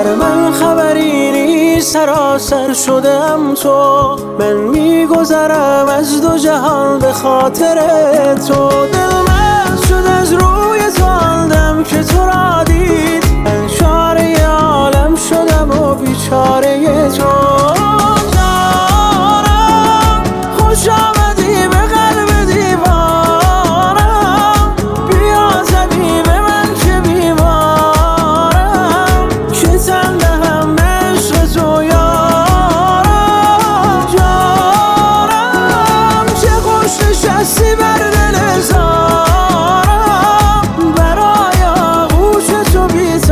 بر من خبری نیست، سراسر شدم تو. من میگذرم از دو جهان به خاطر تو. دل من شد از روی تو آن دم که تو را دید، من چاره عالم شدم و بیچاره تو. جانم خوش آمدی به قلب دیوارم، بیا زدی به من که بیمارم، که تن دهم به عشق تو یارم. جانم چه خوش نشستی بر دل زارم، برای آغوش تو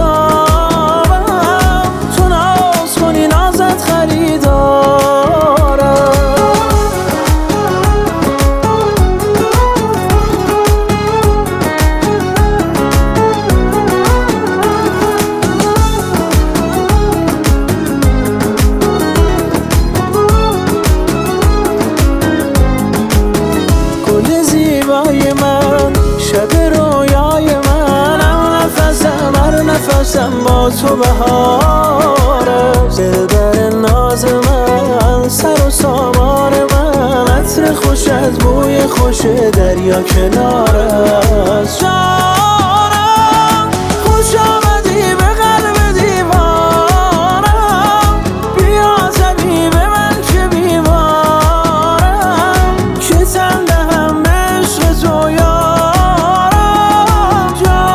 بیتابم، تو ناز کنی نازت خریدارم. گل زیبای من، شب رویای منم، نفسم هر نفسم با تو بهاره. دلبر ناز من، سر و سامان من، عطر خوشت بوی خوش دریا کناره است. جانم خوش آمدی به قلب دیوارم، بیا زدی به من که بیمارم، که تن دهم به عشق تو یارم.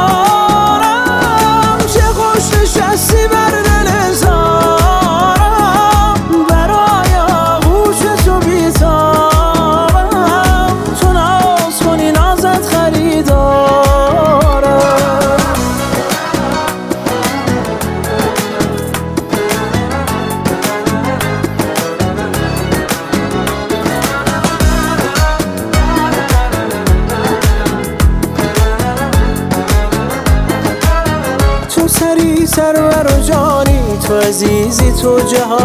جانم چه خوش نشستی بر دل زارم، برای آغوش تو بیتابم، تو ناز کنی نازت خریدارم. تو سری سرور و جانی، تو عزیزی تو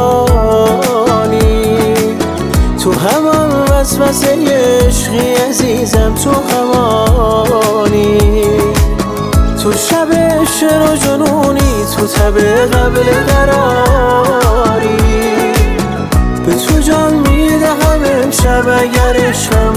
جهانی، تو همان وسوسه عشقی عزیزم، تو همانی. تو شب شر و جنونی، تو تب قبل قراری، به تو جان میدهم امشب اگر عشقم